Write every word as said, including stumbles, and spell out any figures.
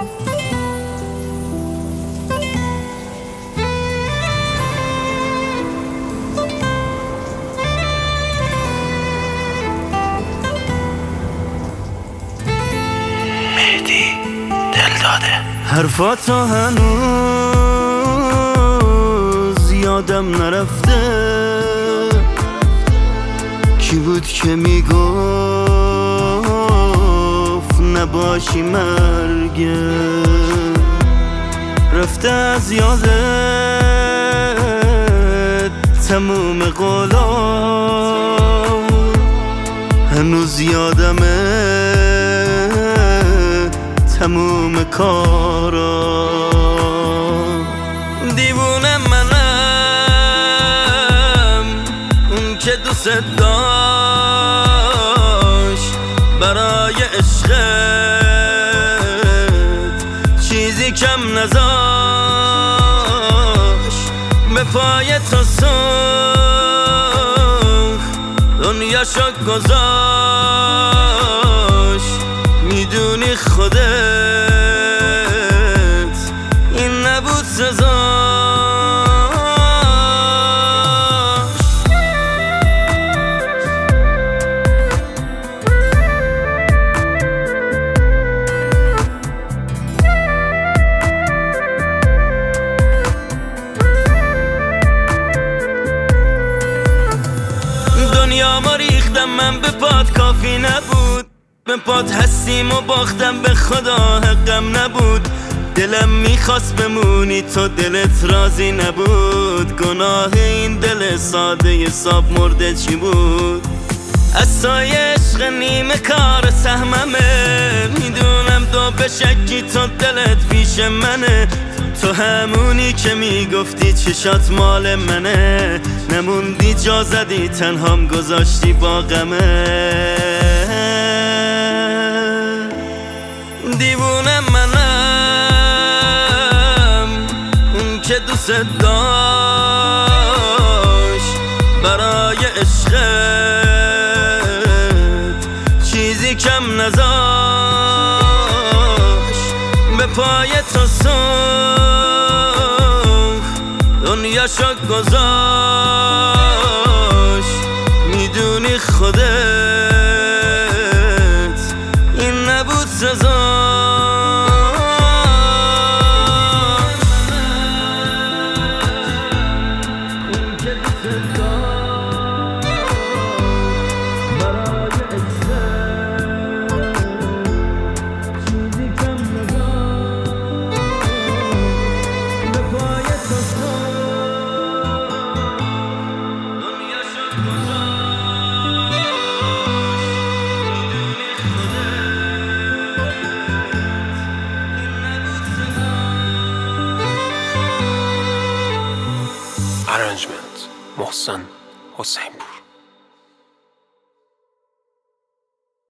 حرفاتو هنوز یادم نرفته، کی بود که میگفت نباشی مرگه، رفته از یادت تموم قولا، هنوز یادمه تموم کارا. دیوونه منم اون که دوست داشت برای عشقت چیزی کم نذاشت، به پای تو سوخت دنیاشو گذاشت. میدونی خودت این نبود سزاش. دنیا ما ریختم من به پات، کافی نبود به پات هستیم و باختم، به خدا حقم نبود. دلم میخواست بمونی تو دلت راضی نبود، گناه این دل ساده حساب مرده چی بود؟ از سایه عشق نیمه کار سهممه، میدونم تو به شکی تو دلت پیش منه، تو همونی که میگفتی چشات مال منه، نموندی جا زدی تنهام گذاشتی با غمه. دیوونه منم اون که دوست داشت برای عشقت چیزی کم نذاشت، به پای تو سوخت دنیاشو گذاشت. میدونی خودت این نبود سزاش. Arrangement محسن حسین پور.